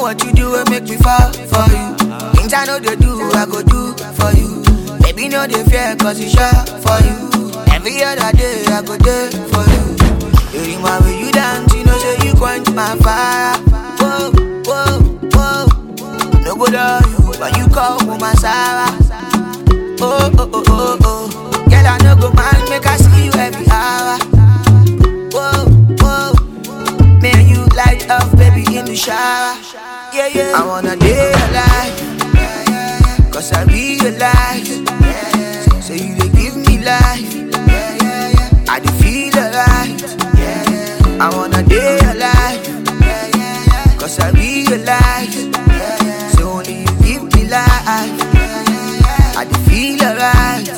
what you do will make me fall for you. Things I know they do, I go do for you. Baby, no they fear, cause it's sure for you. Every other day, I go there for you. You remember you dance, you know, say you quench my fire. Whoa, whoa, whoa. No good on you, but you call my Sarah. Oh, oh, oh, oh, oh. Girl, I no go mind, make I see you every hour. Whoa, whoa. Man, you light up, baby, in the shower. Yeah, yeah. I wanna day alive, cause I realize, so you they give me life. I do feel alright. I wanna day alive, cause I realize, so only you give me life. I do feel alright.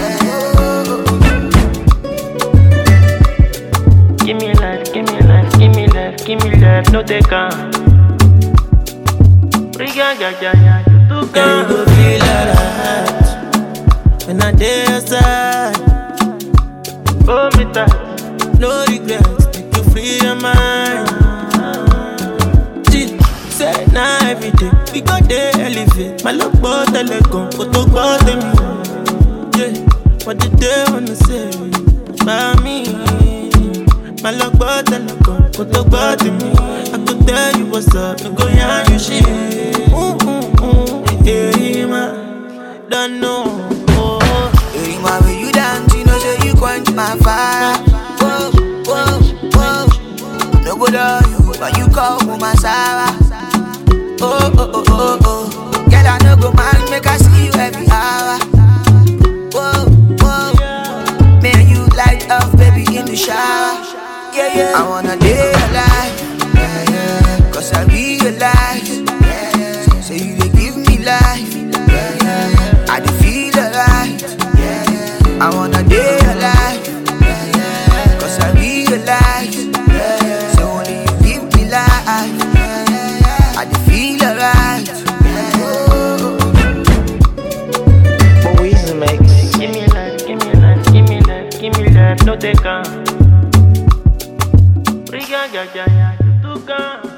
Give me life, give me life, give me life, give me life, no they can't. Yeah, you go feel alright when I day outside. Oh, me tight, no regrets, make you free your mind. Say now every day, we go there elevate. My love both telecom, photo call them. Yeah, what did they wanna say about me? My love both telecom, photo call them. I could tell you what's up, no go yarn you shit. Yeah, man, don't know. You remember you dance, you know, say you quench my fire. Whoa, whoa, whoa. No good on you, but you call my Sarah. Oh, oh, oh, oh, oh. Girl, I no go mind, make I see you every hour. Whoa, whoa. Man, you light up, baby, in the shower. Yeah, yeah. I wanna day alive, cause I realize, so you they give me life. I do feel alright. I wanna day alive, cause I realize, so only you give me life. I do feel alright. Moise Mix. Give me life, give me life, give me life, give me life, no they can't. Yeah, you too can't.